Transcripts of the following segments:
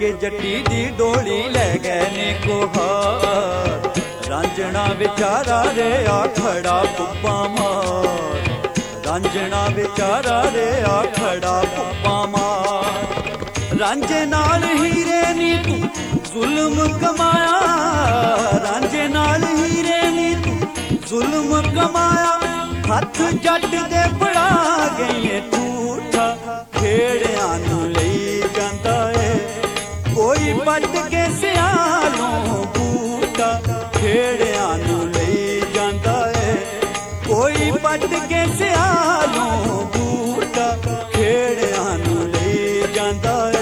के जट्टी दी डोली ले गए ने कोहार। रांझना बेचारा रे आ खड़ा पुप्पा मार, रांझना बेचारा रे आ खड़ा पुप्पा मार। रांझे नाल हीरे नी तू जुल्म कमाया, रांझे नाल हीरे नी तू जुल्म कमाया। हथ जट दे बड़ा गई झूठा खेड़ियां नू लई जांदा है। कोई पट के सियालों बूटा खेड़ियां नू लई जांदा है। कोई पट के सियालों बूटा खेड़ियां नू लई जांदा है।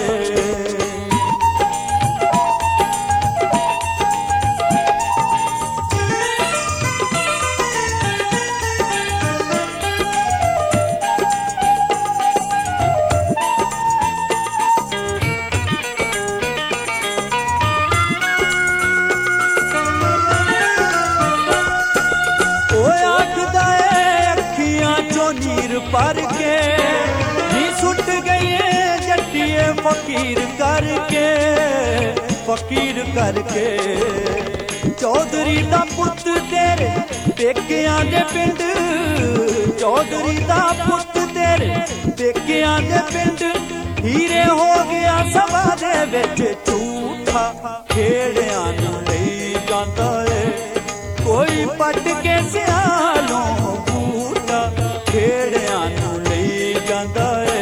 पर के नी सुट गए जट्टिए फकीर करके, फकीर करके। चौधरी दा पुत तेरे पेकियां दे पिंड, चौधरी दा पुत तेरे पेकियां दे पिंड। हीरे हो गया सभा दे विच झूठा खेड़ियां नू लई जांदा है। कोई पट के सियालों बूटा खेड़ियां नू लई जांदा है।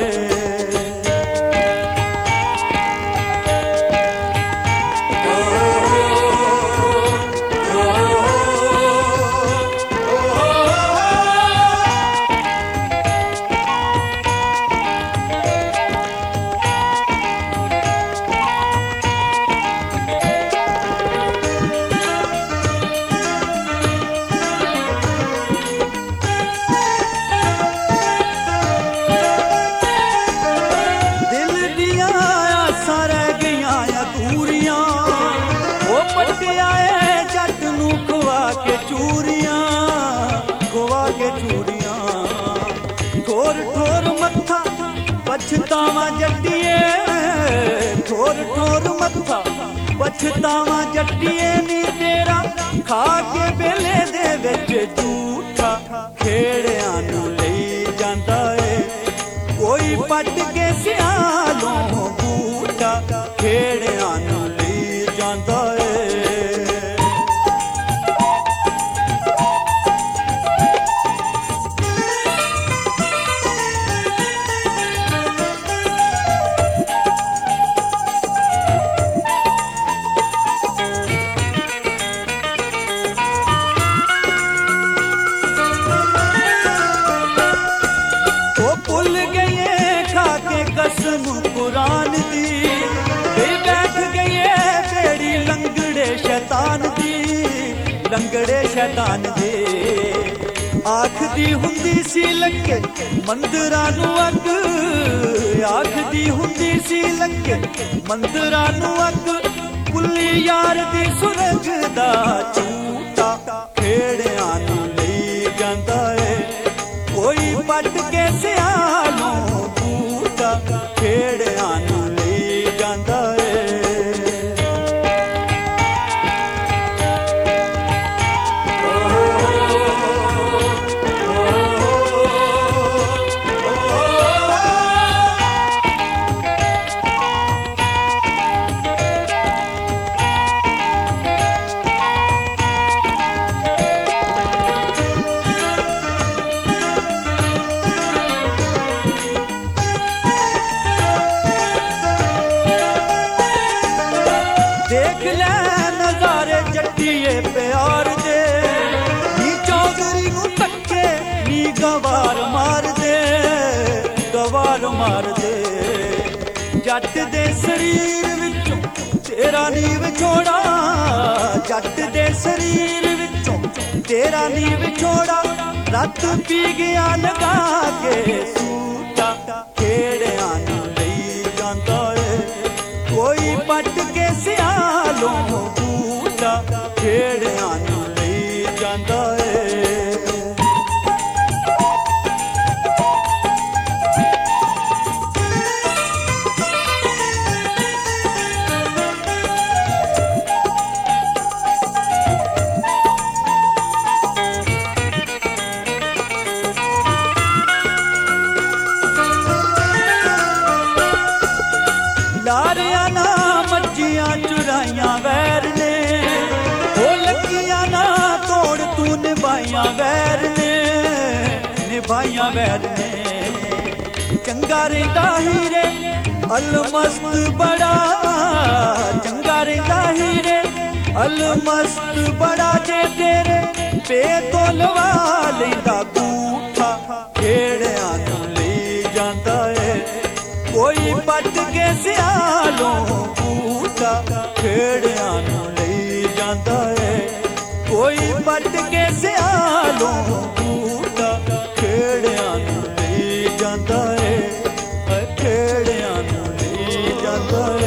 ठोर ठोर मत्था पछतावा जट्टिए, ठोर ठोर मत्था पछतावा जट्टिए। नी तेरा खा के बेले दे विच झूठा खेड़ियां नू लई जांदा है। कोई पट के सियालों बूटा खेड़ियां नू लई जांदा है। भुल गए खा के कसम कुरान दी, बैठ गए बेड़ी लंगड़े शैतान दी, लंगड़े शैतान दे। आखदी हुंदी सी लगे मंदिरां नू अग, आखदी हुंदी सी लगे मंदिरां नू अग। पुल्ली यार दी सुरग दा झूठा खेड़ियां नू लई जांदा है। कोई पट के सियालों बूटा खेड़ियां नू लई जांदा है। देख ले नजारे जट्टिए प्यार दे, नी चौधरी नू तक्के नी गवार मार दे, गवार मार दे। जट दे शरीर विचों तेरा नी विछोड़ा, जट दे शरीर विचों तेरा नी विछोड़ा। रत पी गया लगा के सूटा खेड़ियां नू लई जांदा है। कोई पट के सियालों बूटा खेड़ियां नू लई जांदा है। ਪਾਈਆਂ ਵੈਦ ਨੇ। ਚੰਗਾ ਰਹਿੰਦਾ ਹੀਰੇ ਅਲਮਸਤ ਬੜਾ, ਚੰਗਾ ਰਹਿੰਦਾ ਹੀਰੇ ਅਲਮਸਤ ਬੜਾ, ਜੇ ਤੇਰੇ ਪੇ ਤੋਂ ਲਵਾ ਲੈਂਦਾ ਗੂਠਾ, ਖੇੜਿਆਂ ਨੂੰ ਲਈ ਜਾਂਦਾ ਏ ਕੋਈ ਪੱਟ ਕੇ ਸਿਆਲੋਂ ਗੂਠਾ, ਖੇੜਿਆਂ ਨੂੰ ਲਈ ਜਾਂਦਾ ਏ ਕੋਈ ਪੱਟ ਕੇ ਸਿਆਲੋਂ ਗੂਠਾ, ਖੇੜਿਆਂ ਨੂੰ ਲਈ ਜਾਂਦਾ ਏ, ਖੇੜਿਆਂ ਨੂੰ ਲਈ ਜਾਂਦਾ ਏ।